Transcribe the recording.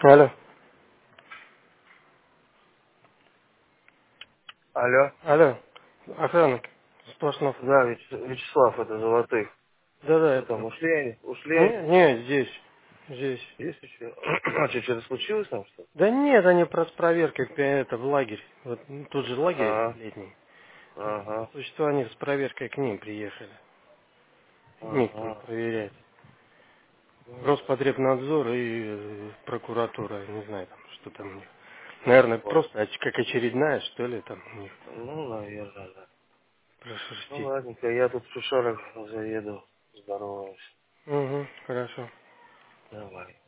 Алло, Алло. алло, охрана, Сплошнов. Да, Вячеслав, это Золотых. Да-да, Что это. там, ушли они? Ушли они? Не, здесь. Есть еще? А что-то случилось там, что ли? Да нет, они просто с проверкой это, в лагерь. Вот тут же лагерь Ага, летний. По ага, существу они с проверкой к ним приехали. Них там ага. проверять. Ну, Роспотребнадзор и прокуратура, не знаю там, что там у них. Наверное, вот. просто как очередная, что ли, там у них Ну, наверное, да. Ну, прошерстить. ладненько, я тут в Шушарах заеду, здороваюсь. Угу, хорошо. Давай.